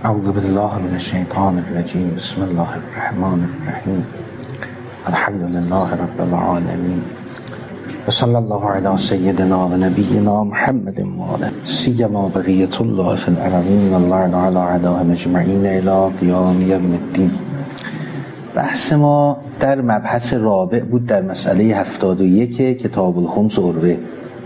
اعوذ بالله من الشیطان الرجیم. بسم الله الرحمن الرحیم. الحمد لله رب العالمین و صلی الله علی سیدنا و نبینا محمد وآله سیما بقیة الله فی الارضین و الله علی اعدائهم اجمعین الی قیام یوم الدین. بحث ما در مبحث رابع بود، در مسئله 71 کتاب الخمس عروه.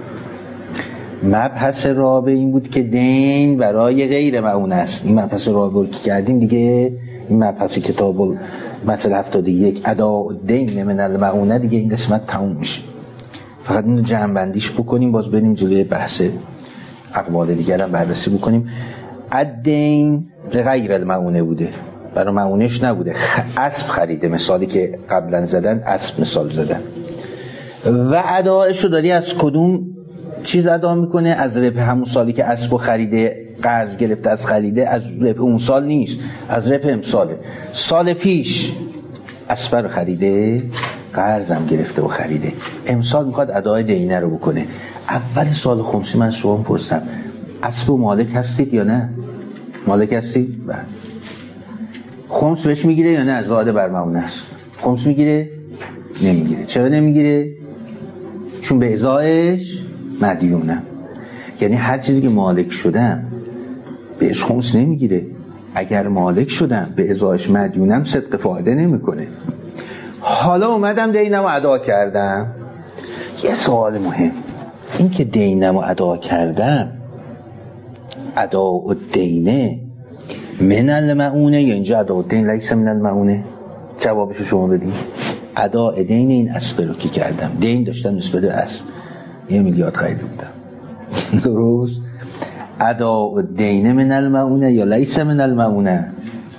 مبحث رابع این بود که دین برای غیر معونه است. این مبحث رابع که کردیم دیگه، این مبحث کتاب مسئله 71 اداء دین من المعونه، دیگه این قسمت تموم میشه. فقط اینو جمع بندیش بکنیم، باز بریم جلوی بحث اقوال دیگر هم بررسی بکنیم. الدین غیر المعونه بوده، برای معونش نبوده. اسب خریده، مثالی که قبلا زدن اسب مثال زدن، و ادایش رو داری از کدوم چیز ادا میکنه؟ از ربح همون سالی که اسب خریده، قرض گرفته از خریده، از ربح اون سال نیست، از ربح امساله. سال پیش اسب رو خریده، قرضم گرفته و خریده، امسال میخواد ادای دینه رو بکنه. اول سال خمسی من شما پرسم اسب و مالک هستید یا نه؟ مالک هستید؟ بله. خمس بهش میگیره یا نه؟ زاده بر معونه است. خمس میگیره؟ نمیگیره. چرا نمیگیره؟ چون به ازایش مدیونم، یعنی هر چیزی که مالک شدم بهش خمس نمیگیره. اگر مالک شدم به ازایش مدیونم صدق فایده نمیکنه. حالا اومدم دینم رو ادا کردم. یه سوال مهم، این که دینم رو ادا کردم، ادا الدینه من المعونه یا اینجا ادا الدین لیس من المعونه؟ جوابشو شما بدین. ادا دین این اسب رو که کردم، دین داشتم نسبت به اسب، 1 میلیارد خریده بودم، درست؟ ادا الدین من المعونه یا لیس من المعونه؟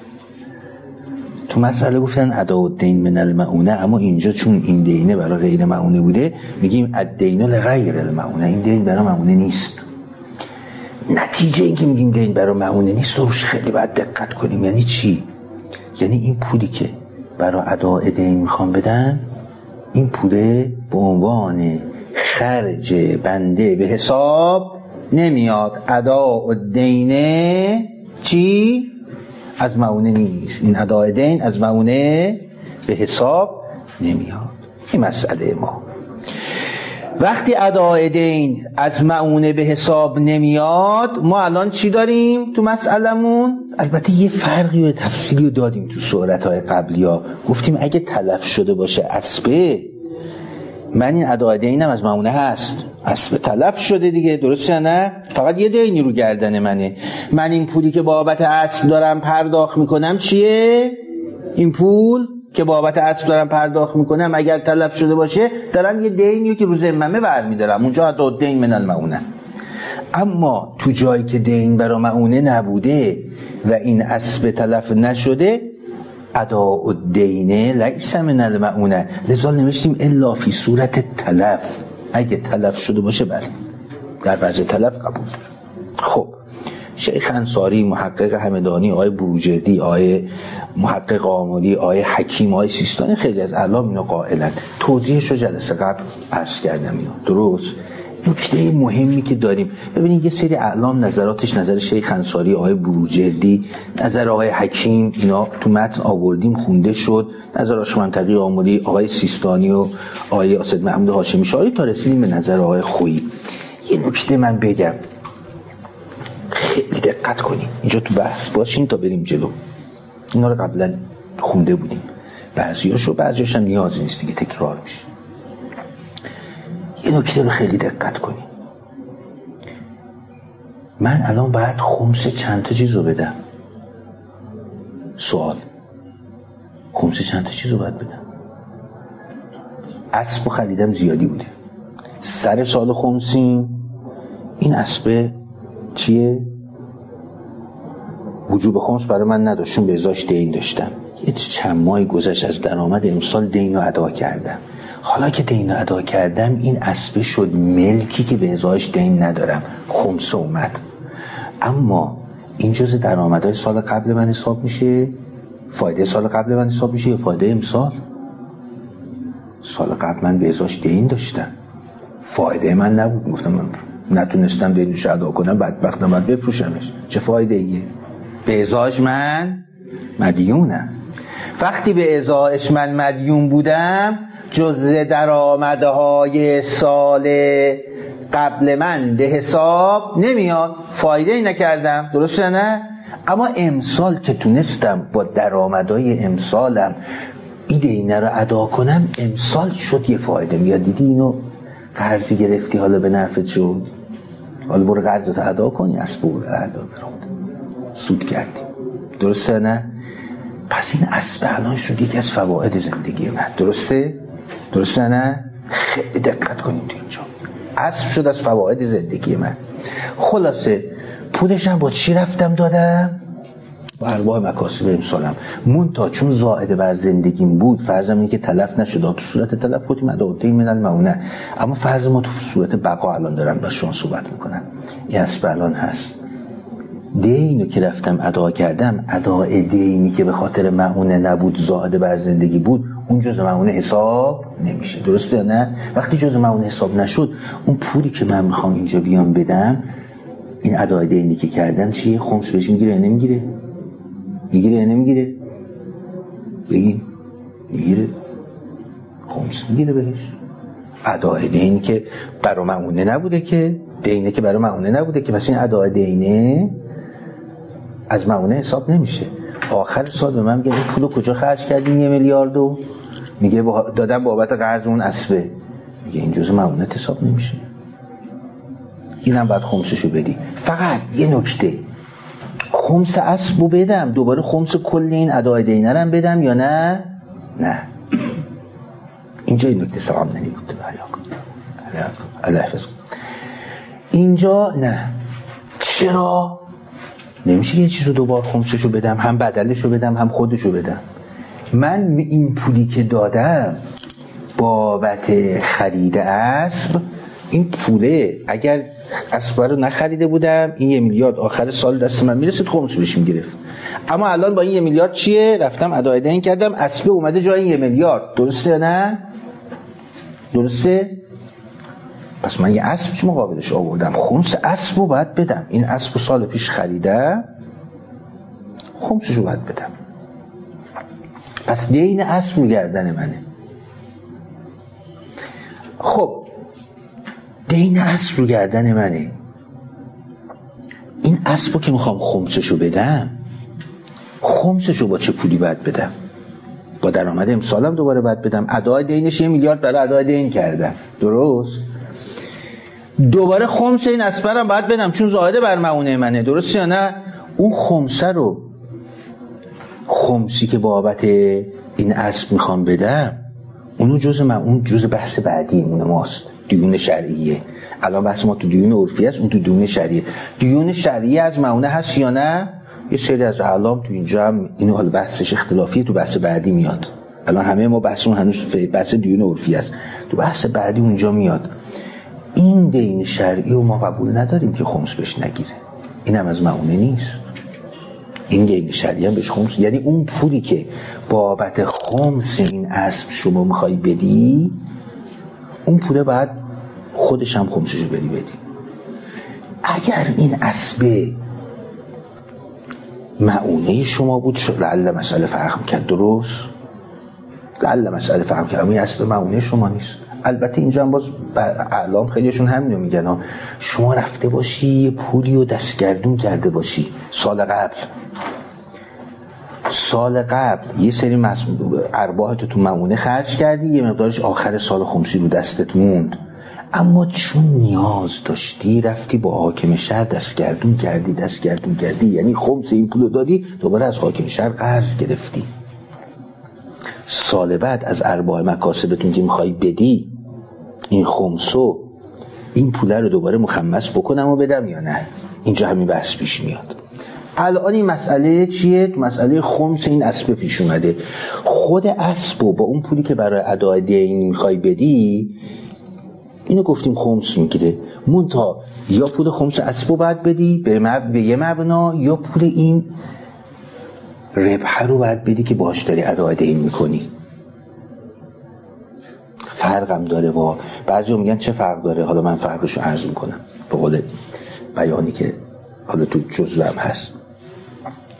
تو مسئله گفتن ادا الدین من المعونه، اما اینجا چون این دینه برای غیر معونه بوده میگیم الدین لغیر المعونه، این دین برای معونه نیست. نتیجه این که میگیم دین برای معونه نیست روش خیلی باید دقت کنیم. یعنی چی؟ یعنی این پولی که برای اداء دین میخوام بدن، این پوله به عنوان خرج بنده به حساب نمیاد. اداء دین چی؟ از معونه نیست. این اداء دین از معونه به حساب نمیاد. این مسئله ما. وقتی اداء دین از معونه به حساب نمیاد، ما الان چی داریم تو مسئلمون؟ البته یه فرقی و تفصیلی رو دادیم تو صورت‌های قبلی ها. گفتیم اگه تلف شده باشه اسبه، من این اداء دینم از معونه هست، اسب تلف شده دیگه، درسته نه؟ فقط یه دینی رو گردن منه. من این پولی که بابت اسب دارم پرداخت میکنم چیه؟ این پول که بابت اسب دارم پرداخت میکنم اگر تلف شده باشه دارم یه دینی که رو ذممه برمیدارم، اونجا اداء دین من المعونه. اما تو جایی که دین برای معونه نبوده و این اسب تلف نشده، اداء الدین لیس من المعونه، لذا نوشتیم الا فی صورت تلف. اگه تلف شده باشه بله، در وجه تلف قبول. خب شیخ انصاری، محقق همدانی، آقای بروجردی، آقای محقق آملی، آقای حکیم، آقای سیستانی، خیلی از اعلام اینو قائلن. توضیحش رو جلسه قبل عرض کردم اینو، درست؟ نکته مهمی که داریم، ببینید یه سری اعلام نظراتش، نظر شیخ انصاری، آقای بروجردی، نظر آقای حکیم، اینا تو متن آوردیم، خونده شد، نظر آقای منطقی آملی، آقای سیستانی و آقای اسد محمود هاشمی شاهی، تا رسیدیم به نظر آقای خویی. یه نکته من بگم، خیلی دقت کنید اینجا تو بحث باشین تا بریم جلو. اینا رو قبلا خونده بودیم، بعضیاش هم نیازی نیست دیگه، تکرار میشه. یه نکته رو خیلی دقت کنید. من الان باید خمس چند تا چیز رو بدم؟ سوال، خمس چند تا چیز رو باید بدم؟ اسب خریدم زیادی بوده، سر سال خمسی این اسب چیه؟ وجوب خمس برای من نداشت، چون به ازاش دین داشتم. یه چند ماهی گذشت از درآمد امسال دین رو ادا کردم. حالا که دین رو ادا کردم، این اسب شد ملکی که به ازاش دین ندارم، خمس اومد. اما این جزء درآمدهای سال قبل من حساب میشه؟ فایده سال قبل من حساب میشه یا فایده امسال؟ سال قبل من به ازاش دین داشتم، فایده من نبود، گفتم من نتونستم دینش ادا کنم، بدبختم، باید بفروشمش، چه فایده ایه؟ به ازاش من مدیونم. وقتی به ازاش من مدیون بودم جزء درآمدهای سال قبل من به حساب نمیاد، فایده ای نکردم، درسته نه؟ اما امسال که تونستم با درآمدهای امسالم این دینه رو ادا کنم، امسال شد یه فایده میاد. دیدی اینو قرضی گرفتی حالا به نفعت شد، حالا برو قرضتو ادا کنی، اسب برو ادا برود سود کردی، درسته نه؟ پس این اسب الان شد یکی از فواید زندگی من، درسته نه؟ خیلی دقت کنید تو اینجا، اسب شد از فواید زندگی من. خلاصه پولشم با چی رفتم دادم؟ با ارباح مکاسب امسالم. منتها چون زائد بر زندگیم بود، فرضم اینه که تلف نشد، تو صورت تلف گفتیم اداءالدین من المعونه، اما فرض ما تو صورت بقا الان دارم با شما صحبت میکنم. این اسب الان هست، دینو که رفتم ادا کردم، اداء دینی که به خاطر معونه نبود، زائد بر زندگی بود، اون جزء معونه حساب نمیشه، درسته یا نه؟ وقتی جزء معونه حساب نشد، اون پولی که من میخوام اینجا بیام بدم، این اداء دینی که کردم چیه؟ خمس بهش میگیره یا نمیگیره؟ میگیره یا نمیگیره؟ بگی میگیره، خمس میگیره بهش. اداء دینی که برای معونه نبوده که، دینه که برای معونه نبوده که، پس این اداء دینه از معونه حساب نمیشه. آخر سال به من میگه این پولو کجا خرج کردین 1 میلیاردو؟ میگه دادم بابت قرض اون اسبه. میگه این جزء معونه حساب نمیشه، اینم باید خمسشو بدی. فقط یه نکته، خمس اسبو بدم دوباره خمس کل این اداء دینه رو بدم یا نه؟ نه، اینجا این نکته سلام نمیگفت الله حفظ. اینجا نه. چرا؟ نمیشه یه چیز رو دوبار خمسشو بدم، هم بدلشو بدم هم خودشو بدم. من این پولی که دادم بابت خرید اسب، این پوله اگر اسب رو نخریده بودم، این 1 میلیارد آخر سال دست من میرسید، خمس بهش میگرفت. اما الان با این 1 میلیارد چیه؟ رفتم اداء دین کردم، اسب اومده جای این 1 میلیارد، درسته یا نه؟ درسته؟ پس من یه اسب چه مقابلش آوردم؟ خمس اسب رو باید بدم. این اسب رو سال پیش خریدم، خمسش رو باید بدم. پس دین اسب رو گردن منه. خب دین اسب رو گردن منه، این اسب رو که میخوام خمسش رو بدم، خمسش رو با چه پولی باید بدم؟ با درآمد امسالم دوباره باید بدم. اداء دینش 1 میلیارد برای اداء دین کردم، درست؟ دوباره خمس این اسبرم باید بدم چون زائد بر معونه منه، درست یا نه؟ اون خمسه رو، خمسی که بابت این اسب میخوام بدم، اون جزء بحث بعدی اون ماست، دیون شرعیه. الان بحث ما تو دیون عرفی است، اون تو دیون شرعیه. دیون شرعیه از معونه هست یا نه؟ یه سری از اعلام تو اینجا هم اینو حالا بحثش اختلافیه، تو بحث بعدی میاد. الان همه ما بحثمون هنوز بحث دیون عرفی است، تو بحث بعدی اونجا میاد. این دین شرعی رو ما قبول نداریم که خمس بهش نگیره، اینم از معونه نیست. این دین شرعی هم بهش خمس، یعنی اون پولی که بابت خمس این اسب شما میخوای بدی، اون پوله بعد خودش هم خمسشو بدی. اگر این اسب معونه شما بود، لعل مسئله فرق میکرد، درست؟ لعل مسئله فرق میکرد، اما این اسب معونه شما نیست. البته اینجا هم باز اعلام خیلیشون همینو میگن ها، شما رفته باشی یه پولی رو دستگردون کرده باشی سال قبل یه سری ارباحتو تو معونه خرج کردی، یه مقدارش آخر سال خمسی رو دستت موند، اما چون نیاز داشتی رفتی با حاکم شهر دستگردون کردی، یعنی خمس این پولو دادی، دوباره از حاکم شهر قرض گرفتی. سال بعد از ارباح مکاسبتون که میخوای بدی، این خمسو، این پوله رو دوباره مخمس بکنم و بدم یا نه؟ اینجا همین بحث پیش میاد. الان این مسئله چیه؟ تو مسئله خمس این اسب پیش اومده. خود اسبو با اون پولی که برای اداء دین میخوای بدی، اینو گفتیم خمس میگیره. منتها یا پول خمس اسبو باید بدی به یه مبنا، یا پول این ربح رو باید بدی که باهاش داری اداء دین میکنی. فرقم داره. با بعضی میگن چه فرق داره؟ حالا من فرقشو عرض میکنم به قول بیانی که حالا تو جزوه هم هست.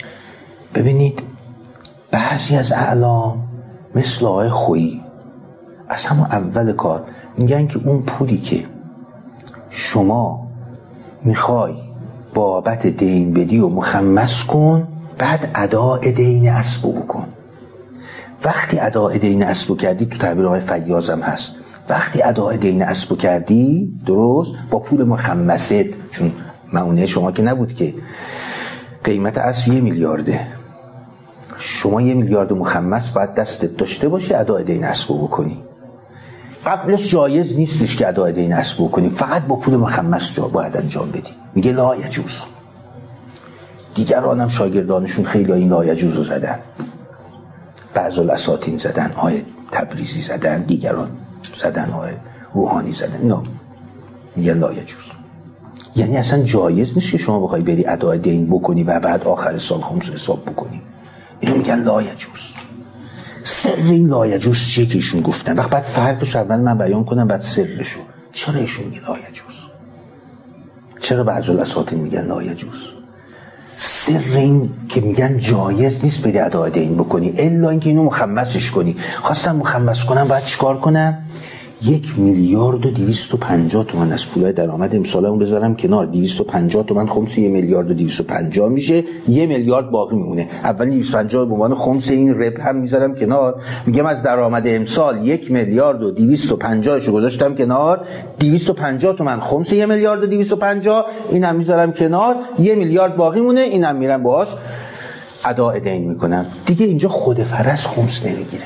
ببینید بعضی از اعلام مثل آقای خویی از همون اول کار میگن که اون پولی که شما میخوای بابت دین بدی و مخمس کن، بعد اداء دین اسبو بکن. وقتی اداء دین اسبو کردی، تو تعبیر آقای فیاض هم هست، وقتی اداء دین اسبو کردی درست با پول مخمست، چون معونه شما که نبود که قیمت اسب 1 میلیارده، شما 1 میلیارد مخمس باید دستت داشته باشه اداء دین اسبو بکنی. قبلش جایز نیستش که اداء دین اسبو بکنی، فقط با پول مخمس جا باید انجام بدی. میگه لا یجوز. دیگران هم شاگردانشون خیلی این لا یجوز رو زدن، بعض الاساطین زدن، آیه تبریزی زدن، دیگران زدن، آیه روحانی زدن. نه، میگه لا یجوز. یعنی اصلا جایز نیست که شما بخوای بری اداء دین بکنی و بعد آخر سال خمس حساب بکنی. اینو میگن لا یجوز. سر این لا یجوز چیه که ایشون گفتن؟ وقت بعد فرقش اول من بیان کنم بعد سرشو. چرا ایشون میگه لا یجوز؟ چرا بعضی الاساطین میگن لا یجوز؟ سر این که میگن جایز نیست بری اداء دین بکنی الا اینکه اینو مخمسش کنی. خواستم مخمس کنم باید چیکار کنم؟ 1 میلیارد و 250 تومان از پولای درآمد امسالمون بذارم کنار. 250 تومان خمس 1 میلیارد و 250 میشه، 1 میلیارد باقی میمونه. اول 250 به عنوان خمس این ربح هم میذارم کنار، میگم از درآمد امسال 1 میلیارد و 250 شو گذاشتم کنار، 250 تومان خمس 1 میلیارد و 250 اینم میذارم کنار، 1 میلیارد باقی مونه، اینم میرم باهاش اداء دین میکنم. دیگه اینجا خود فرض خمس نمیگیره.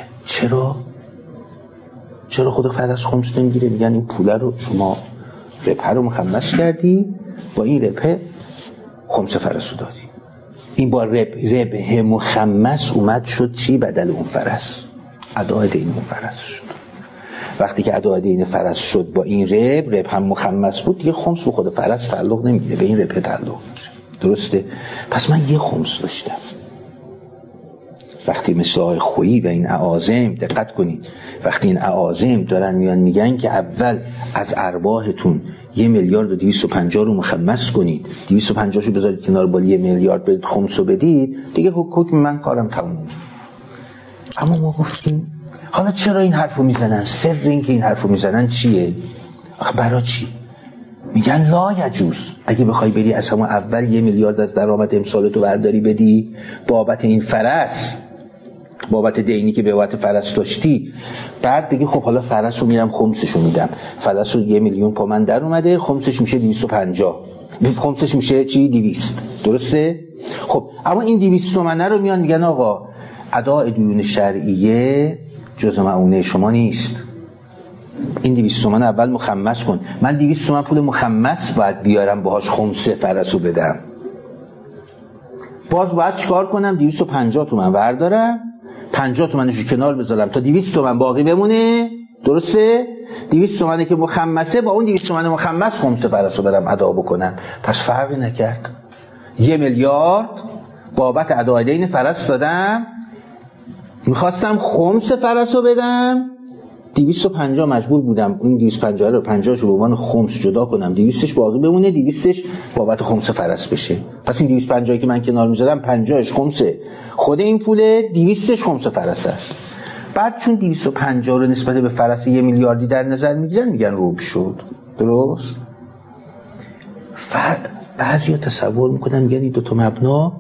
چرا خود فرض خمس نمیگیره؟ میگن این پول رو شما ربح رو مخمس کردی، با این ربح خمس فرض رو دادی. این با ربح مخمس اومد شد چی؟ بدل اون فرض، اداء دین اون فرض شد. وقتی که اداء دین فرض شد با این ربح هم مخمس بود، دیگه خمس به خود فرض تعلق نمیگیره، به این ربح تعلق میگیره. درسته؟ پس من یه خمس داشتم. وقتی مثل آقای خویی و این اعاظم دقت کنید، وقتی این اعاظم دارن میان میگن که اول از ارباحتون 1 میلیارد و 250 رو مخمس کنید، 250 شو بذارید کنار، با 1 میلیارد برید خمس رو بدید، دیگه حکم من کارم تموم. اما ما گفتیم حالا چرا این حرفو میزنن؟ سر این که این حرفو میزنن چیه؟ آخه برای چی؟ میگن لا یجوز. اگه بخوای بری از همون اول 1 میلیارد از درآمد امسالتو برداری بدی بابت این فرض، بابت دینی که به بابت فرض داشتی، بعد بگی خب حالا فرض رو میرم خمسشو میدم، فرض رو 1 میلیون تومان در اومده، خمسش میشه 250، خمسش میشه چی؟ 200. درسته؟ خب اما این 200 تومانه رو میان میگن آقا اداء دیون شرعیه جزء معونه شما نیست، این 200 تومان اول مخمس کن. من 200 تومان پول مخمس باید بیارم باهاش خمس فرض رو بدم. باز باید چیکار کنم؟ 250 تومان بردارم، 50 تومنشو کنار بذارم تا 200 تومن باقی بمونه. درسته؟ 200 تومنی که مخمسه با اون 200 تومن مخمس خمس فرض رو برم ادا بکنم. پس فرقی نکرد. 1 میلیارد بابت اداء دین فرض دادم، میخواستم خمس فرض رو بدم، 250 مجبور بودم این 250 رو 50 شو به عنوان خمس جدا کنم، 200ش باقی بمونه، 200ش بابت خمس فرض بشه. پس این 250 که من کنار میذارم 50ش خمسه خود این پوله، 200ش خمس فرض است. بعد چون 250 رو نسبت به فرض 1 میلیاردی در نظر میگیرن میگن روب شد. درست؟ بعضیا تصور میکنن یعنی دو تا مبنا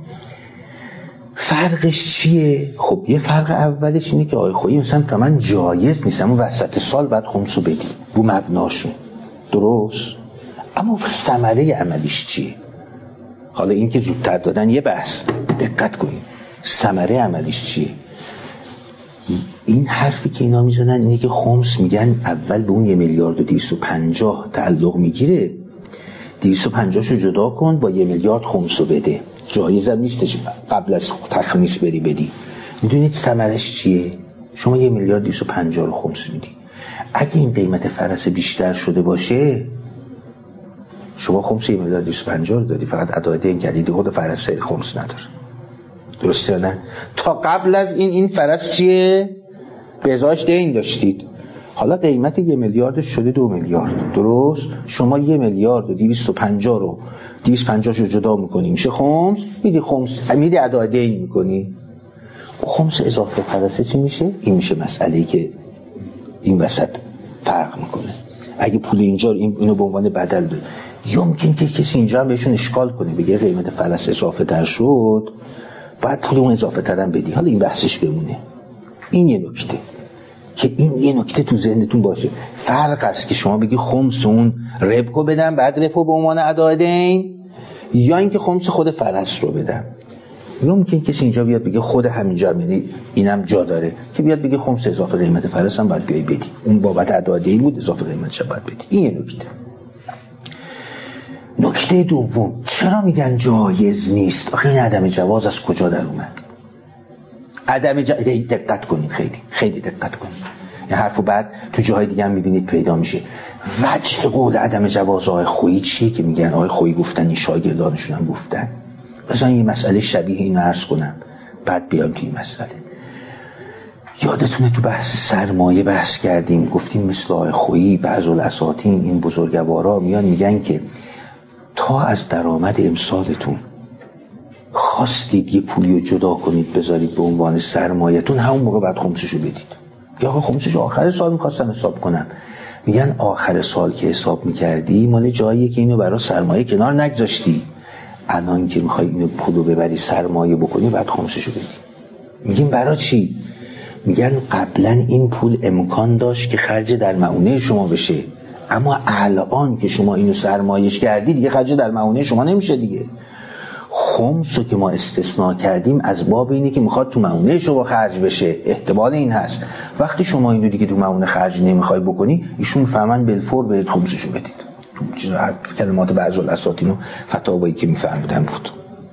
فرقش چیه؟ خب یه فرق اولش اینه که آقای خویی مثلا من جایز نیست اما وسط سال بعد خمسو بدی رو مبناشون. درست؟ اما ثمره عملیش چیه؟ حالا این که زودتر دادن یه بحث، دقت کنید ثمره عملیش چیه؟ این حرفی که اینا میزنن اینه که خمس میگن اول به اون 1 میلیارد و 250 تعلق میگیره، 250 شو جدا کن با 1 میلیارد خمسو بده، جایزم نیستش قبل از تخمیس بری بدی. میدونید ثمرش چیه؟ شما 1 میلیارد 250 رو خمس میدی، اگه این قیمت فرض بیشتر شده باشه شما خمس 1 میلیارد 250 رو دادی، فقط اداء دین کردی، خود فرض خمس نداره. درسته یا نه؟ تا قبل از این فرض چیه؟ به ازاش دین داشتید، حالا قیمت 1 میلیارد شده 2 میلیارد، درست؟ شما 1 میلیارد و 250 رو 250 رو جدا میکنی میشه خمس، میدی خمس، میدی ادای دین میکنی. خمس اضافه پرسته چی میشه؟ این میشه مسئله‌ای که این وسط فرق میکنه. اگه پول اینجا اینو به عنوان بدل بده، یمکن که کسی اینجا هم بهشون اشکال کنه، بگه قیمت فلس اضافه تر شد بعد پول اون اضافه ترم بدی. حالا این بحثش بمونه. این یه نکته که این یه نکته تو ذهنتون باشه. فرق است که شما بگی خمس اون ربکو بدم بعد ربکو به عنوان ادای دین، یا اینکه خمس خود فلس رو بدم. ممکن کسی اینجا بیاد بگه خود همینجا، یعنی اینم جا داره که بیاد بگه خمس اضافه قیمت فلس هم باید بیای بدی، اون بابت ادای دین بود اضافه قیمتش باید بدی. این یه نکته. نکته دوم، چرا میگن جایز نیست؟ آخه این عدم جواز از کجا در اومد؟ دقت کنید، خیلی دقت کنید. این حرفو بعد تو جاهای دیگه هم میبینید پیدا میشه. وجه قول عدم جواز آقای خویی چیه که میگن آقای خویی گفتن، این شاگردانشون هم گفتن؟ بذارین یه مسئله شبیه این عرض کنم بعد بیام تو این مسئله. یادتونه تو بحث سرمایه بحث کردیم، گفتیم مثل آقای خویی بعض الاساطین این بزرگوارا میان میگن که تا از درآمد امسالتون خواستید یه پولی رو جدا کنید بذارید به عنوان سرمایه‌تون، همون موقع بعد خمسشو بدید. یا آقا خمسش آخر سال می‌خواستم حساب کنم. میگن آخر سال که حساب می‌کردی مال جاییه که اینو برای سرمایه کنار نگذاشتی، الان که می‌خوای اینو پولو ببری سرمایه بکنی بعد خمسشو بدی. میگیم برای چی؟ میگن قبلا این پول امکان داشت که خرج در معونه شما بشه، اما الان که شما اینو سرمایه‌اش کردی دیگه خرج در معونه شما نمیشه دیگه. خمسو که ما استثناء کردیم از باب اینه که میخواد تو معونه شما خرج بشه، احتمال این هست وقتی شما اینو دیگه تو معونه خرج نمیخوای بکنی ایشون فهمن بالفور بهت خمسشو بدید. تو کلمات بعض الاساطین و فتاوایی که میفهمیدن بود،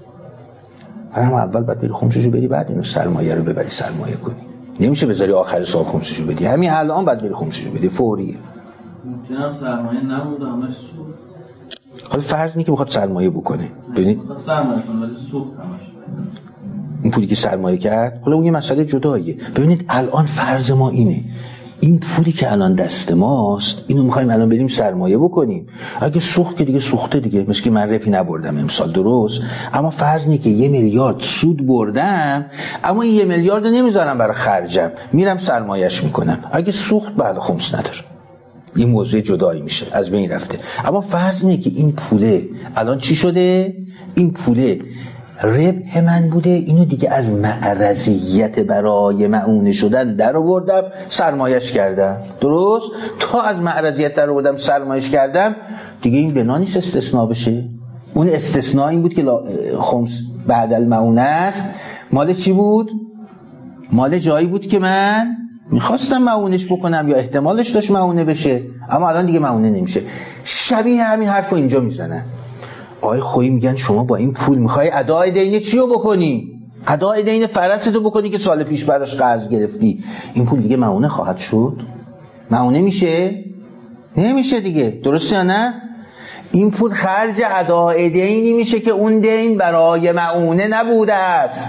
هم اول باید بری خمسشو بدی بعد اینو سرمایه رو ببری سرمایه کنی. نمیشه بذاری آخر سال خمسشو بدی، همین الان باید بری خمسشو بدی، فوریه. ممکنه سرمایه نموده همش سود. حالا فرض اینه که میخواد سرمایه بکنه، ببینید سرمایه کنه ولی سود همش این پولی که سرمایه کرد، حالا اون یه مسئله جداییه. ببینید الان فرض ما اینه، این پولی که الان دست ماست اینو میخوایم الان بریم سرمایه بکنیم. اگه سوخت که دیگه سوخته دیگه، مثل که من رپی نبردم امسال، درست؟ اما فرض اینه که 1 میلیارد سود بردم، اما این 1 میلیارد رو نمیذارم برای خرجم، میرم سرمایه‌اش میکنم. اگه سوخت بعد خمس نداره، این موضوع جدایی میشه، از بین رفته. اما فرض اینه که این پوله الان چی شده؟ این پوله ربح من بوده، اینو دیگه از معرضیت برای معونه شدن در آوردم سرمایه‌اش کردم، درست؟ تا از معرضیت در آوردم سرمایه‌اش کردم دیگه این بنا نیست استثناء بشه. اون استثناء این بود که خمس بعد المعونه است، مال چی بود؟ مال جایی بود که من میخواستم معونش بکنم یا احتمالش داشت معونه بشه، اما الان دیگه معونه نمیشه. شبیه همین حرفو اینجا میزنن. آقای خویی میگن شما با این پول میخوای ادای دین چی رو بکنی؟ ادای دین فرستو بکنی که سال پیش براش قرض گرفتی. این پول دیگه معونه خواهد شد؟ معونه میشه؟ نمیشه دیگه، درسته یا نه؟ این پول خرج ادای دینی میشه که اون دین برای معونه نبوده است،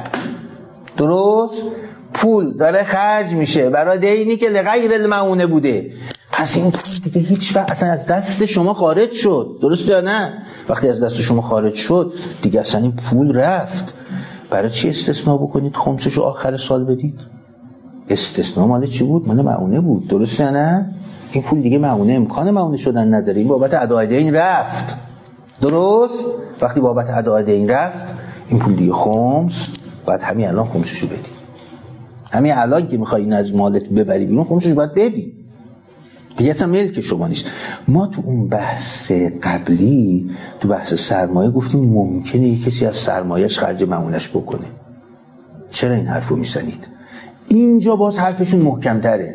درست؟ پول داره خرج میشه برای دینی که لغیر المعونه بوده. پس این پول دیگه هیچ وقت اصلا از دست شما خارج شد، درست یا نه؟ وقتی از دست شما خارج شد دیگه اصلا این پول رفت. برای چی استثناء بکنید خمسشو آخر سال بدید؟ استثناء مال چی بود؟ مال معونه بود، درست یا نه؟ این پول دیگه معونه، امکان معونه شدن نداره، این بابت ادای دین رفت، درست؟ وقتی بابت ادای دین رفت این پول دیگه خمس، بعد همین الان خمسشو بدید. همین الان که میخوای این از مالت ببری بیرون خمسشو باید بدی دیگه، اصلا ملک شما نیست. ما تو اون بحث قبلی تو بحث سرمایه گفتیم ممکنه یک کسی از سرمایهش خرج معونش بکنه. چرا این حرفو میزنید؟ اینجا باز حرفشون محکم‌تره.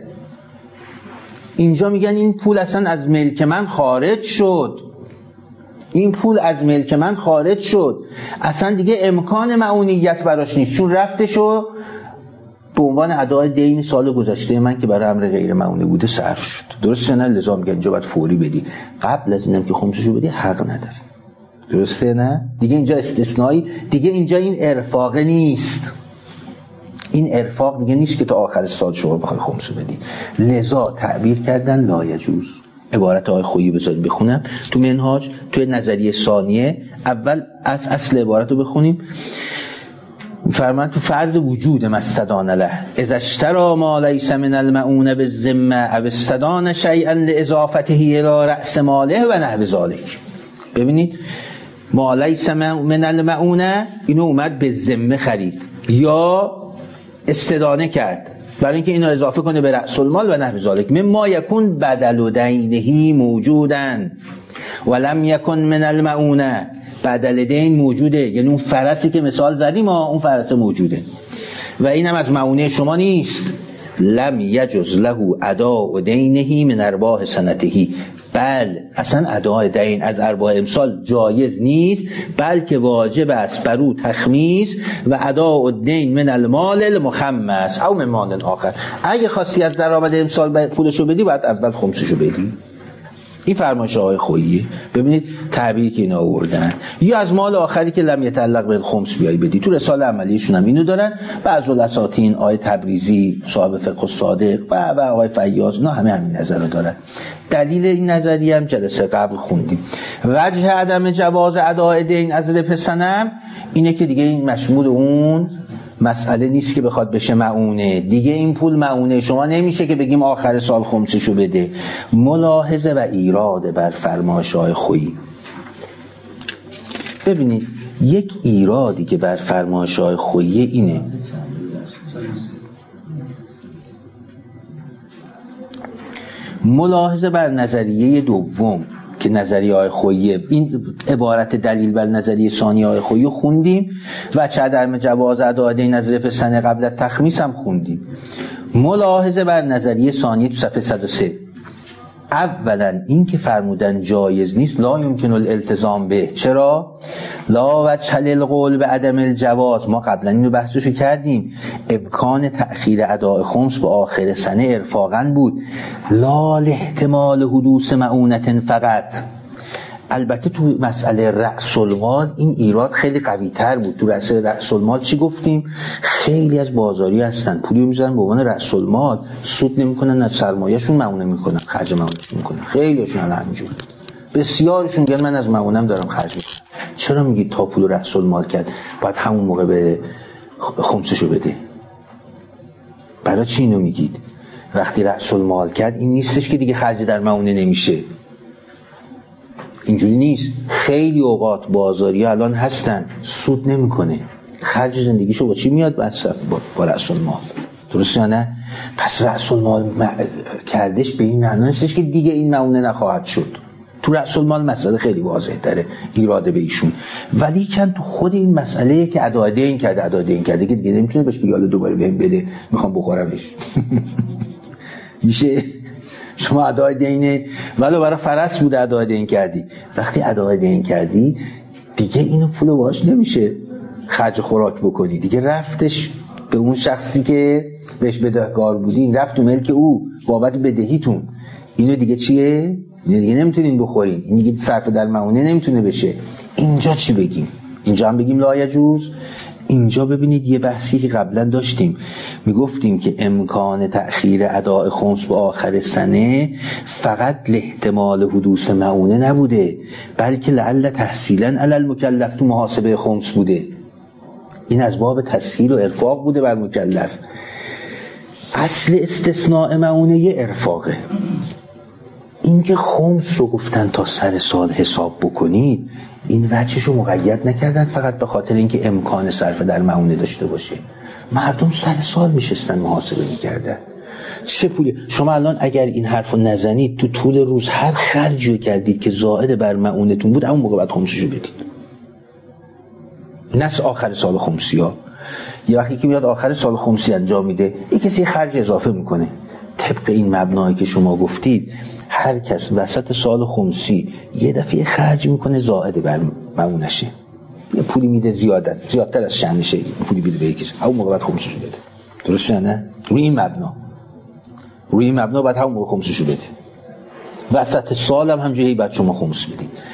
اینجا میگن این پول اصلا از ملک من خارج شد، این پول از ملک من خارج شد، اصلا دیگه امکان معونیت براش نیست، چون رفتشو به عنوان ادای دین سال گذشته من که برای امر غیر معونه بوده صرف شد، درسته نه؟ لذا میگن اینجا باید فوری بدی، قبل از اینم که خمسشو بدی حق نداری، درسته نه؟ دیگه اینجا استثنایی، دیگه اینجا این ارفاق نیست. این ارفاق دیگه نیست که تا آخر سال شما بخوای خمسو بدی. لذا تعبیر کردن لا یجوز. عبارت آقای خویی بذارید بخونم تو منهاج، توی نظریه ثانیه. اول از اصل عبارت رو بخونیم. فرمان تو فرض وجود مستدان له اذا اشترى ما لیس من المعونه بالذمه او استدان شیئا لاضافته الى راس ماله و نحو ذلک. ببینید ما لیس من المعونه اینو اومد به ذمه خرید یا استدانه کرد برای اینکه اینو اضافه کنه به رأس المال و نحو ذلک مما یکون بدل دینه موجودا ولم یکن من المعونه. بدل دین موجوده، یعنی اون فرسی که مثال زدیم اون فرس موجوده و اینم از معونه شما نیست. لم یجوز له اداء دینه من ارباح سنته. بل اصلا اداء دین از ارباح امسال جایز نیست، بلکه واجب است بر او تخمیس و اداء الدین من المال المخمس او من مال آخر. اگه خواستی از درآمد امسال پولشو بدی باید اول خمسشو بدی. این فرمایش آقای خوییه. ببینید تعبیری که اینا آوردن. یا از مال آخری که لم یتعلق به خمس بیای بدی. تو رساله عملیشون هم اینو دارن. بعضی الاساطین آقای تبریزی صاحب فقه الصادق و آقای فیاض اینا همه همین نظر رو دارن. دلیل این نظریه هم جلسه قبل خوندیم. وجه عدم جواز اداء دین از ربح صنم اینه که دیگه این مشمول اون مسئله نیست که بخواد بشه معونه. دیگه این پول معونه شما نمیشه که بگیم آخر سال خمسشو بده. ملاحظه و ایراد بر فرمایش‌های خویی. ببینید یک ایرادی که بر فرمایش‌های خویی اینه ملاحظه بر نظریه دوم که نظریه های خویی، این عبارت دلیل بر نظریه ثانیه های خویی خوندیم و چه عدم جواز اداء دین از ربح سنه قبل از تخمیس هم خوندیم. ملاحظه بر نظریه ثانیه تو صفحه 103. اولا این که فرمودن جایز نیست لا یمکن الالتزام به. چرا؟ لا وجه للقول به عدم الجواز. ما قبلا اینو بحثشو کردیم. امکان تأخیر اداء خمس به آخر سنه ارفاقا بود، لا احتمال حدوث معونت فقط. البته تو مسئله رأس المال این ایراد خیلی قوی تر بود. تو رأس المال چی گفتیم؟ خیلی از بازاری هستن پولی میذارن به عنوان رأس المال، سود نمیکنن، از سرمایه‌شون معونه میکنن، خرج معونهشون میکنن. خیلیشون الان همینجوره. بسیارشون میگن من از معونم دارم خرج میکنم. چرا میگید تا پول رأس المال کرد باید همون موقع به خمسشو بده؟ برای چی اینو میگید؟ وقتی رأس المال کرد این نیستش که دیگه خرج در معونه نمیشه. اینجوری نیست. خیلی اوقات بازاری ها الان هستن سود نمیکنه، خرج زندگیشو با چی میاد؟ با رأس المال. درسته یا نه؟ پس رأس المال کردش به این معنی نیستش که دیگه این معونه نخواهد شد. تو رأس المال مسئله خیلی واضح داره ایراده به ایشون، ولی کن تو خود این مسئله که اداء دین کرده که دیگه نمیتونه بهش بگه حالا دوباره بهم بده میخوام بخورمش. میشه شما اداء دین ولو برای فرس بود اداء دین کردی، وقتی اداء دین کردی دیگه اینو پول باهاش نمیشه خرج خوراک بکنی، دیگه رفتش به اون شخصی که بهش بدهکار بودین، رفت تو ملک او بابت بدهیتون. اینو دیگه چیه؟ اینو دیگه نمیتونین بخورین، این دیگه صرف در معونه نمیتونه بشه. اینجا چی بگیم؟ اینجا هم بگیم لا یجوز؟ اینجا ببینید یه بحثی که قبلا داشتیم، میگفتیم که امکان تأخیر اداء خمس به آخر سنه فقط لاحتمال حدوث معونه نبوده، بلکه لعل تحصیلا علی المکلف تو محاسبه خمس بوده. این از باب تسهیل و ارفاق بوده بر مکلف. اصل استثناء معونه یه ارفاقه. اینکه خمس رو گفتن تا سر سال حساب بکنید، این وجهشو مقید نکردن فقط به خاطر اینکه امکان صرف در معونه داشته باشه. مردم سر سال میشستن محاسبه میکردن چه پولی. شما الان اگر این حرفو نزنید تو طول روز هر خرجی رو کردید که زائد بر معونتون بود اون موقع بعد خمسشو بدید. نس آخر سال خمسی ها یه وقتی که میاد آخر سال خمسی انجام میده یه کسی خرج اضافه میکنه طبق این مبنایی که شما گفتید. هر کس وسط سال خمسی یه دفعه خرج میکنه زائد بر معونشه، یه پولی میده زیادتر از شأنشه، پولی میده به یکیش، همون موقع بعد خمسشو بده. درسته نه؟ روی این مبنا بعد همون موقع خمسشو بده. وسط سال هم همجوری بعد شما خمس بدید.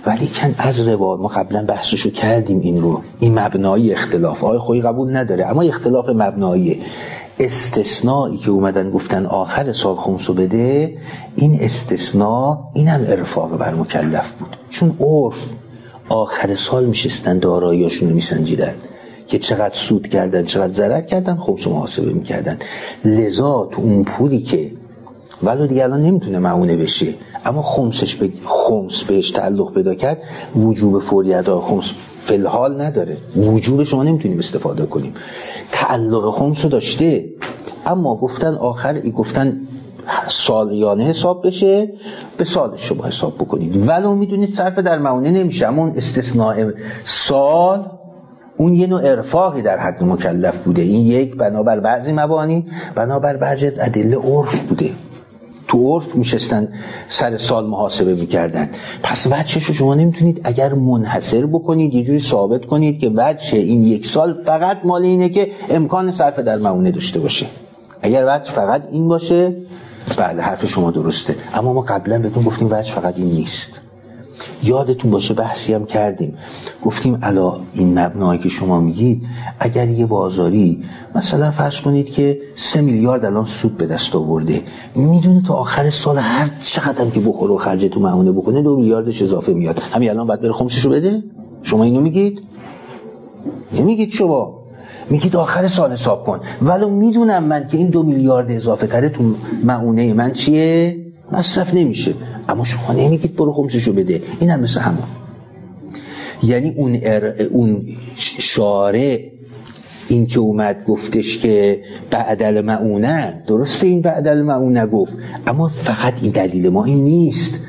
ولی کن از روایات ما قبلا بحثشو کردیم این رو، این مبنای اختلاف آقای خویی قبول نداره، اما اختلاف مبنایی استثنایی که اومدن گفتن آخر سال خمسو بده، این استثناء اینم ارفاق بر مکلف بود، چون عرف آخر سال میشستن داراییاشون رو میسنجیدن که چقدر سود کردن چقدر ضرر کردن، خمسو محاسبه میکردن. لذا تو اون پولی که ولو دیگه الان نمیتونه معونه بشه اما خمس بهش تعلق پیدا کرد، وجوب فوری ادای خمس فی الحال نداره، وجوب شما نمیتونیم استفاده کنیم، تعلق خمس رو داشته، اما گفتن آخر گفتن سالیانه حساب بشه، به سال شما حساب بکنید، ولو میدونید صرف در معونه نمیشه، اما اون استثناء سال اون یه نوع ارفاقی در حق مکلف بوده. این یک بنابر بعضی مبانی، بنابر بعضی از ادله عرف بوده، تو عرف میشستن سر سال محاسبه میکردن. پس وجهش رو شما نمیتونید اگر منحصر بکنید یه جوری ثابت کنید که وجه این یک سال فقط مال اینه که امکان صرف در معونه داشته باشه. اگر وجه فقط این باشه بله حرف شما درسته، اما ما قبلا بهتون گفتیم وجه فقط این نیست. یادتون باشه بحثی هم کردیم، گفتیم الا این مبنایی که شما میگید اگر یه بازاری مثلا فرض کنید که 3 میلیارد الان سود به دست آورده، میدونه تا آخر سال هر چقدر هم که بخوره و خرج تو معونه بکنه 2 میلیاردش اضافه میاد، همین الان باید بره خمسشو بده؟ شما اینو میگید؟ نمیگید، شما میگید آخر سال حساب کن، ولو میدونم من که این 2 میلیارد اضافه تره تو معونه من چیه؟ مصرف نمیشه، اما شما نمیگید برو خمسشو بده. این هم مثل همون، یعنی اون شارع این که اومد گفتش که بعدل معونه، درسته این بعدل معونه گفت، اما فقط این دلیل ما این نیست.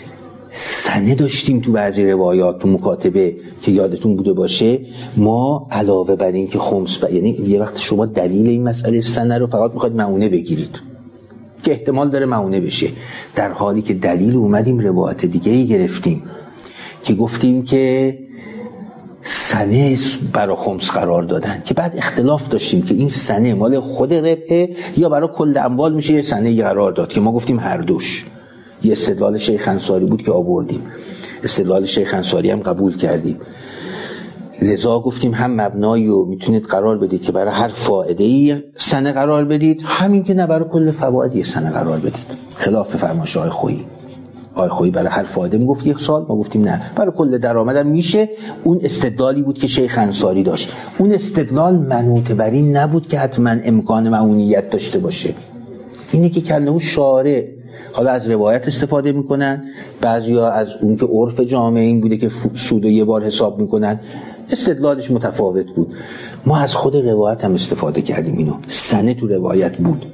سنه داشتیم تو بعضی روایات تو مکاتبه که یادتون بوده باشه، ما علاوه بر این که خمس یعنی یه وقت شما دلیل این مسئله سنه رو فقط میخواید معونه بگیرید که احتمال داره معونه بشه، در حالی که دلیل اومدیم روایت دیگه‌ای گرفتیم که گفتیم که سنه برای خمس قرار دادن، که بعد اختلاف داشتیم که این سنه مال خود ربحه یا برای کل اموال میشه یه سنه قرار داد، که ما گفتیم هر دوش. یه استدلال شیخ انصاری بود که آوردیم، استدلال شیخ انصاری هم قبول کردیم، لذا گفتیم هم مبنایی رو میتونید قرار بدید که برای هر فائده‌ای سنه قرار بدید، همین که نه برای کل فواید یه سنه قرار بدید، خلاف فرمایش آقای خویی. آقای خویی برای هر فائده میگفت 1 سال، ما گفتیم نه برای کل درآمدم میشه. اون استدلالی بود که شیخ انصاری داشت، اون استدلال منوط بر این نبود که حتما امکان معونیت داشته باشه، اینه که کنه شارع حالا از روایت استفاده میکنن، بعضیا از اون که عرف جامعه این بوده که سود یه بار حساب میکنن، استدلالش متفاوت بود. ما از خود روایت هم استفاده کردیم، اینو سنه تو روایت بود،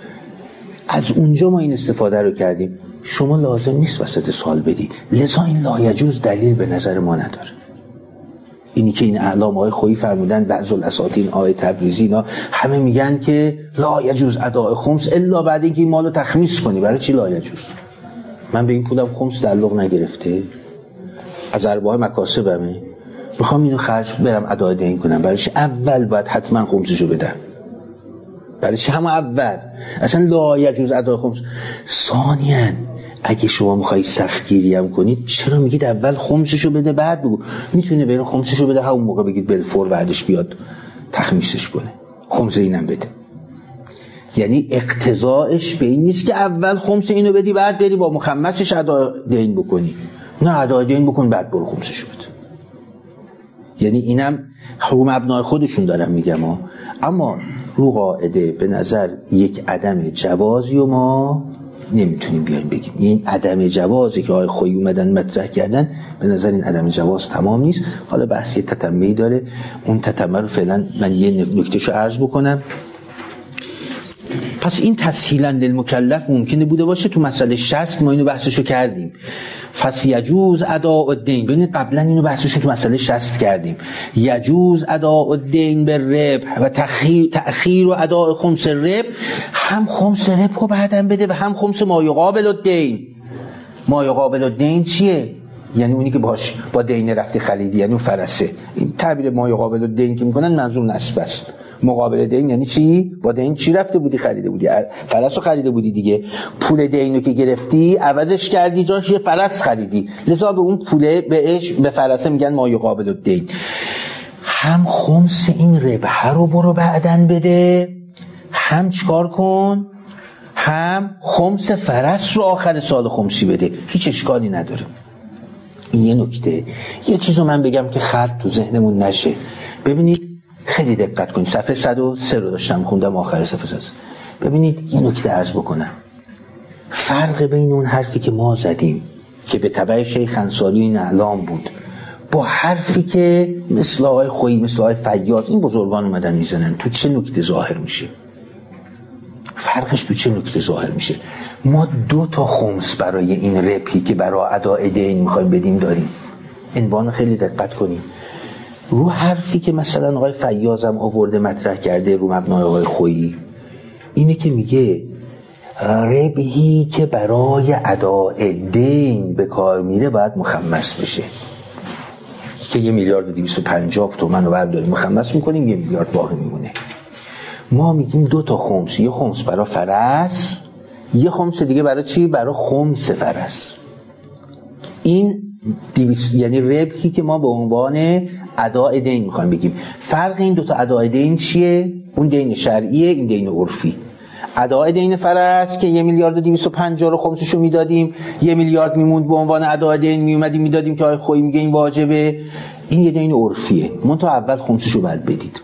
از اونجا ما این استفاده رو کردیم. شما لازم نیست وسط سال بدی، لذا این لایجوز دلیل به نظر ما نداره. اینی که این اعلام آقای خویی فرمودن بعض الاساطین آیه تبریزی اینا همه میگن که لا یجوز اداء خمس الا بعد اینکه این مالو تخمیس کنی. برای چی لا یجوز؟ من به این پولم خمس تعلق نگرفته، از ارباح مکاسبمه، میخوام اینو خرج برم ادای دین کنم، برای چی اول باید حتما خمسشو بدم؟ برای چی همون اول اصلا لا یجوز اداء خمس؟ ثانیاً اگه شما میخوایی سختگیری هم کنید چرا میگید اول خمسشو بده بعد بگو؟ میتونه بین خمسشو بده همون موقع بگید بالفور بعدش بیاد تخمیسش کنه، خمس اینم بده. یعنی اقتضاعش به این نیست که اول خمس اینو بدی بعد بری با مخمسش ادای دین بکنی، نه ادای دین بکن بعد برو خمسشو بده. یعنی اینم رو مبنای خودشون دارم میگم اما رو قاعده به نظر یک عدم جوازی و ما نمیتونیم بیایم بگیم این عدم جوازی که آقای خویی اومدن مطرح کردن، به نظر این عدم جواز تمام نیست. حالا بحث یه تتمه‌ای داره، اون تتمه رو فعلا من یه نکتهشو عرض بکنم. پس این تسهیلاً للمکلف ممکنه بوده باشه، تو مسئله 60 ما اینو بحثشو کردیم، پس یجوز اداء الدین، ببینید قبلا اینو بحثشو تو مسئله 60 کردیم، یجوز اداء الدین بالربح و تأخیر و اداء خمس الربح، هم خمس ربح رو بعداً بده و هم خمس ما یقابل الدین. ما یقابل الدین چیه؟ یعنی اونی که باش با دین رفتی خریدی، یعنی اون فرسه. این تعبیر ما یقابل الدین که میکنن منظور نسب است، مقابل دین یعنی چی؟ با دین چی رفته بودی خریده بودی؟ فرس رو خریده بودی دیگه. پول دینو که گرفتی عوضش کردی جاش یه فرس خریدی، لذا به اون پوله به فرس میگن ما یقابل الدین. هم خمس این ربح رو برو بعدن بده، هم چیکار کن؟ هم خمس فرس رو آخر سال خمسی بده، هیچ اشکالی نداره. این یه نکته. یه چیزو من بگم که خلط تو ذهنمون نشه. ببینید خیلی دقت کنید، صفحه 103 رو داشتم خوندم آخر صفحه 103. ببینید یه نکته عرض بکنم. فرق بین اون حرفی که ما زدیم که به تبع شیخ انصاری این اعلام بود با حرفی که مثل آقای خویی، مثل آقای فیاض این بزرگان اومدن میزنن، تو چه نکته ظاهر میشه؟ فرقش تو چه نکته ظاهر میشه؟ ما 2 تا خمس برای این ربحی که برای اداء دین میخوایم بدیم داریم. عنوان خیلی دقت کنیم رو حرفی که مثلا آقای فیاض هم آورده مطرح کرده رو مبنای آقای خویی، اینه که میگه ربحی که برای اداء دین به کار میره باید مخمس بشه، که 1,250,000,000 تومان رو برداریم مخمس میکنیم 1 میلیارد باقی میمونه. ما میگیم 2 تا خمس، یه خمس برای فرس، یه خمس دیگه برای چی؟ برای خمس فرس. این یعنی ربحی که ما به عنوان اداء دین میخوایم بگیم. فرق این 2 تا اداء دین چیه؟ اون دین شرعیه، این دین عرفی. اداء دین فرس که 1,250,000,000 رو خمسشو میدادیم، 1 میلیارد میموند به عنوان اداء دین میومدیم میدادیم که آقای خویی میگه این واجبه، این یه دین عرفیه. منتها اول خمسشو باید بدید.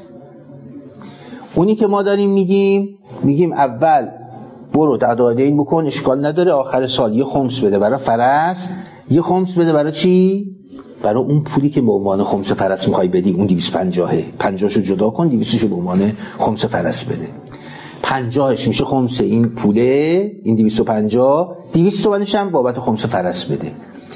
اونی که ما داریم میگیم اول برو اداء دین بکن، اشکال نداره، آخر سال یه خمس بده برای فرس، یه خمس بده برای چی؟ برای اون پولی که به عنوان خمس فرس میخوای بدی، اون 250 50شو جدا کن، 200شو به عنوان خمس فرس بده. 50ش میشه خمس این پوله، این 250، 200 تومنش هم بابت خمس فرس بده.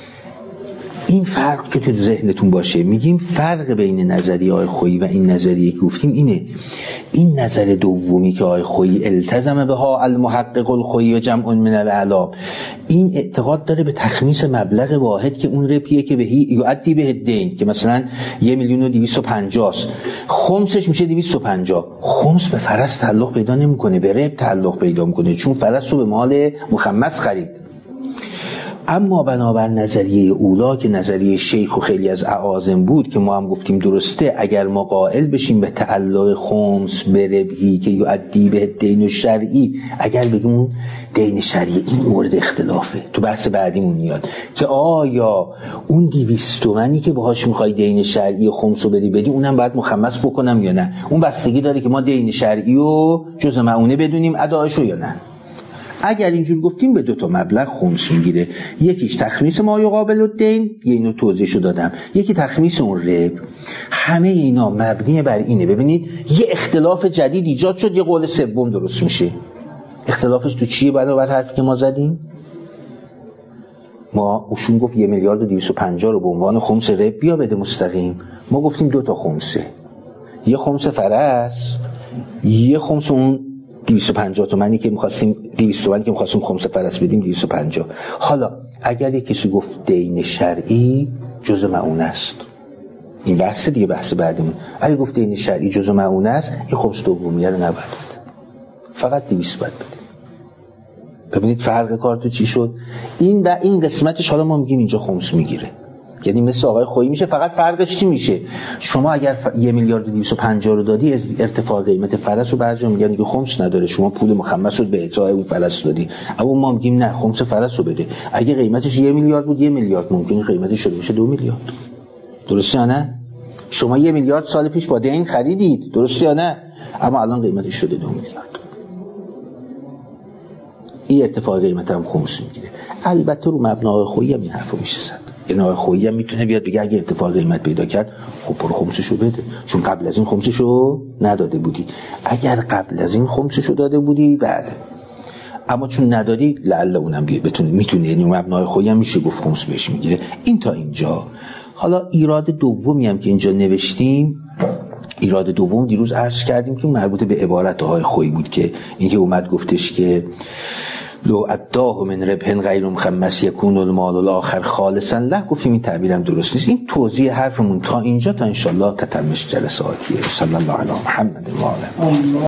این فرق که تو ذهنتون باشه. میگیم فرق بین نظریه آقای خویی و این نظریه که گفتیم اینه. این نظر دومی که آقای خویی التزم بها المحقق الخویی و جمع من الاعلام، این اعتقاد داره به تخمیس مبلغ واحد که اون ربحیه که بهی یعدی به دین، که مثلا 1,250,000 خمسش میشه 250. خمس به فرس تعلق پیدا نمیکنه، به ربح تعلق پیدا میکنه، چون فرس رو به مال مخمس خرید. اما بنابر نظریه اولا که نظریه شیخ و خیلی از اعاظم بود که ما هم گفتیم درسته، اگر ما قائل بشیم به تعلق خمس به ربحی که یعدی به دین شرعی، اگر بگیم اون دین شرعی این مورد اختلافه، تو بحث بعدیمون میاد که آیا اون 200 تومانی که باهاش میخوای دین شرعی و خمس رو بدی اونم باید مخمس بکنم یا نه. اون بستگی داره که ما دین شرعی و جزء معونه بدونیم ادایشو یا نه. اگر اینجور گفتیم به 2 تا مبلغ خمس میگیره، یکیش تخمیس ما یقابل الدین، اینو توضیحشو دادم، یکی تخمیس اون ربح. همه اینا مبنی بر اینه. ببینید یه اختلاف جدید ایجاد شد، یه قول سوم درست میشه. اختلافش تو چیه؟ بنابر حرفی که ما زدیم، ما اوشون گفت 1,250,000 رو به عنوان خمس ربح بیا بده مستقیم. ما گفتیم 2 تا خمسه، یه خمس فرس، یه خمس اون 250 تومانی که می‌خواستیم، 200 تومانی که می‌خواستیم خمس فرس بدیم 250. حالا اگر یک کسی گفت دین شرعی جزء معونه است، این بحث دیگه، بحث بعدمون. اگه گفت دین شرعی جزء معونه است، این خمس دومیه رو نباید بده، فقط 200 باید بده. ببینید فرق کار تو چی شد. این قسمتش حالا ما میگیم اینجا خمس میگیره، یعنی مثل آقای خویی میشه. فقط فرقش چی میشه؟ شما اگر 1,250,000 رو دادی، از ارتفاع قیمت فرس رو بعضی میگن دیگه خمس نداره، شما پول مخمس رو به اعطای اون فرس دادی. اما ما میگیم نه، خمس فرس رو بده. اگه قیمتش 1 میلیارد بود، 1 میلیارد ممکنه قیمتش شده باشه 2 میلیارد. درسته یا نه؟ شما 1 میلیارد سال پیش با دین خریدید، درسته یا نه؟ اما الان قیمتش شده 2 میلیارد. این ارتفاع قیمت هم خمس میگیره. البته رو مبنای خویی هم این حرفو میشه زد. یعنی آقای خویی هم میتونه بیاد بگه اگه ارتفاع قیمت پیدا کرد، خب برو خمسشو بده، چون قبل از این خمسشو نداده بودی. اگر قبل از این خمسشو داده بودی بله، اما چون ندادی لعل اونم میتونه، یعنی مبنای خویی هم میشه گفت خمس بهش میگیره. این تا اینجا. حالا ایراد دومی هم که اینجا نوشتیم، ایراد دوم دیروز عرض کردیم که مربوط به عبارت های خویی بود، که اینکه اومد گفتش که لو اداه من ربح غیر مخمس یکون المال الاخر خالصا له. گفتیم این تعبیرم درست نیست. این توضیح حرفمون تا اینجا، تا انشالله تتمش جلساتیه. صلی الله علی محمد و آله.